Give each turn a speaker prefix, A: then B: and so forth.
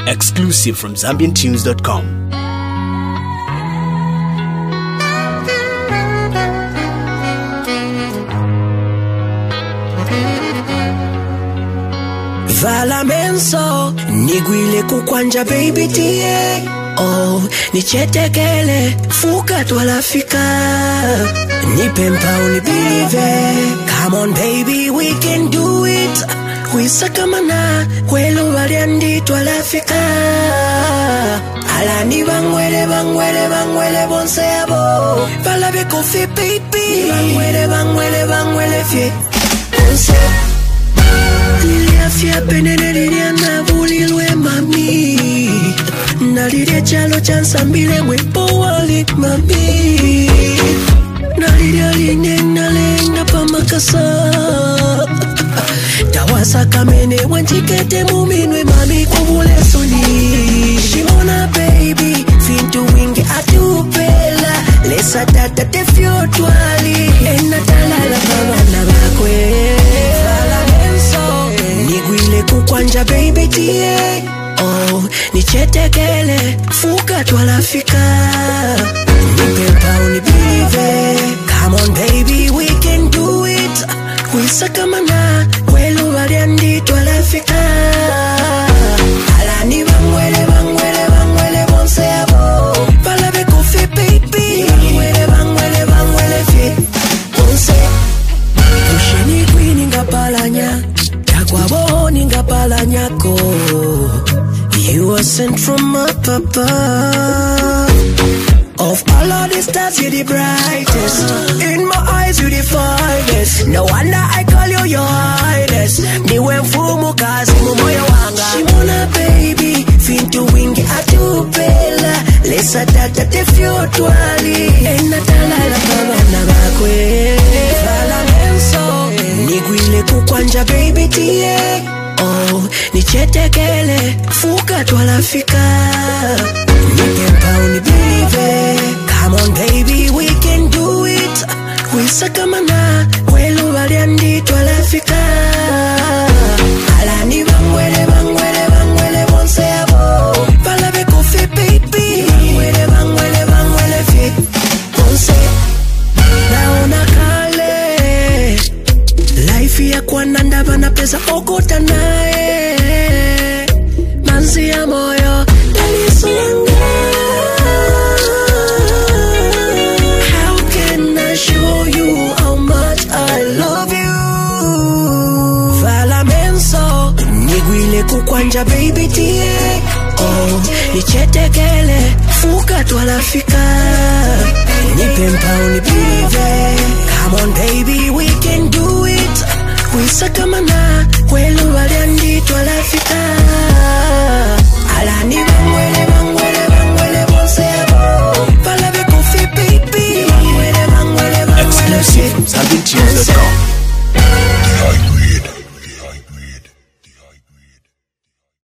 A: Exclusive from ZambianTunes.com.
B: Vala menso nigwile kukwanja baby tie. Oh, nichetekele fuka twalafika. Nipempa unibelieve. Come on baby, we can do it. Wisakamana kwelo waliandi twalafika. Alani bangwele bonse abo. Vala be kofi baby. Bangwele fie. Bonse. Liafia penene liliana bulilwe mami. Nalidia chalo chansambile mwepo wali mami. Nalidia linena lenga pamakasa. Tawasa kamene wanchikete muminwe mami kubule soni. Shimona baby, fintu wingi atupela. Lesa tata te fiotwali. Ena talala pabana bakwe. Nigwile kukwanja baby tie. Oh, nichetekele fuka twalafika. Nipempa unibelieve. Come on baby, we can do it. Wisakamana kwelo waliandi twalafika. Alani bangwele bonse abo. Vala be kofi baby. Bangwele fie. Bonse. Pusheni kwini ngapalanya. Yakwabo ningapalanyako. You are sent from up above. Of all of the stars, you're the brightest. In my eyes, you're the finest. No wonder I call you your highness. Ni wenfumu kazi mumoyo wanga. Shimona baby, fintu wingi atupela. Lesa tata te fiotwali. Ena talala pabana bakwe. Vala menso nigwile kukwanja baby tie. Oh, nichetekele fuka twalafika. Nipempa unibelieve. Come on baby, we can do it. Wisakamana kwelo waliandi twalafika. Alani bangwele bonse abo. Vala be kofi baby. Bangwele fie. Bonse. Naona kale life ya kwananda bana pesa okota nae. Manzi ya moyo dalisunga. How can I show you how much I love you? Vala menso nigwile kukwanja baby tie. Oh, nichetekele fuka twalafika. Nipempa unibelieve. Come on baby, we can do it. Wisakamana kwelo waliandi twalafika. Alani bangwele bonse abo. Vala be kofi baby. Bangwele
A: Exclusive from ZambianTunes.com.